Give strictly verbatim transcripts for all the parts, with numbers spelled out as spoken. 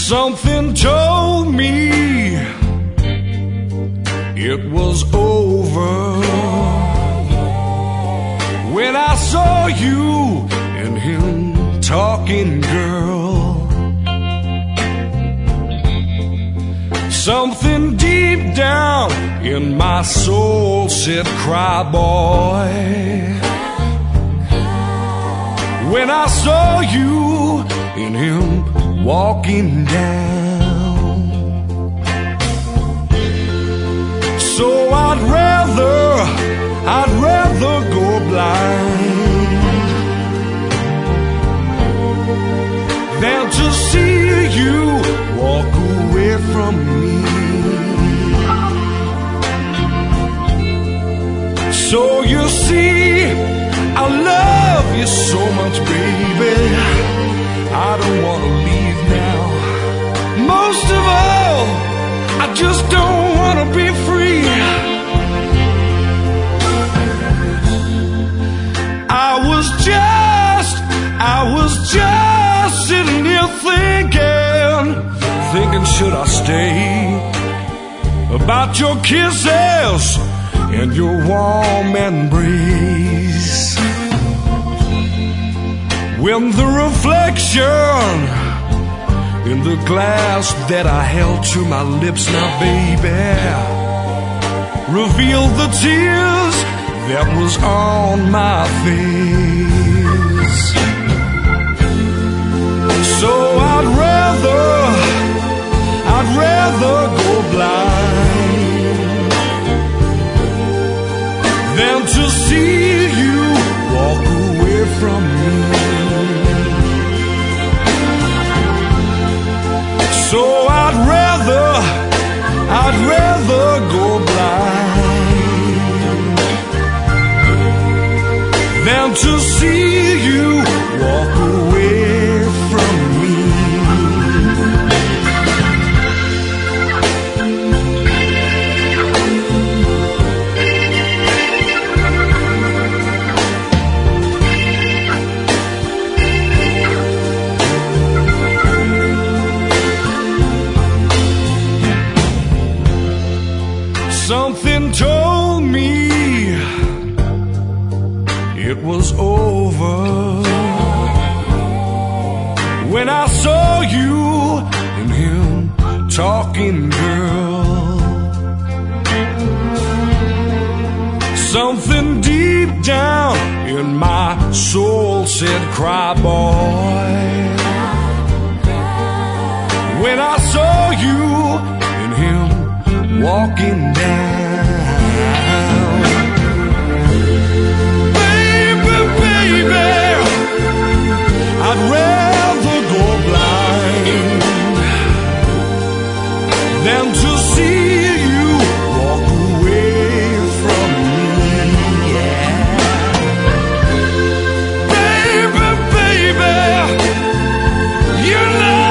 Something told me it was over when I saw you and him talking, girl. Something deep down in my soul said, cry, boy. When I saw you and him walking down. So I'd rather, I'd rather go blind than to see you walk away from me. So you see, I love you so much, baby. I don't want to leave now. Most of all, I just don't want to be free. I was just, I was just sitting here thinking, thinking should I stay? About your kisses and your warm embrace. When the reflection in the glass that I held to my lips now, baby, revealed the tears that was on my face. So I'd rather, I'd rather go blind than to see you walk away from me. So I'd rather, I'd rather go blind than to see you walk away from me. Something told me it was over when I saw you and him talking, girl. Something deep down in my soul said, cry, boy. When I saw you and him walking down. Baby, baby, I'd rather go blind than to see you walk away from me. Yeah. Baby, baby, you know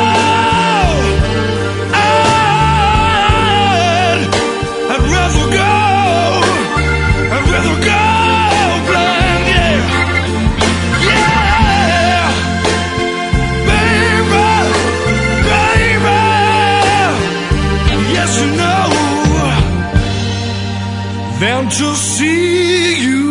than to see you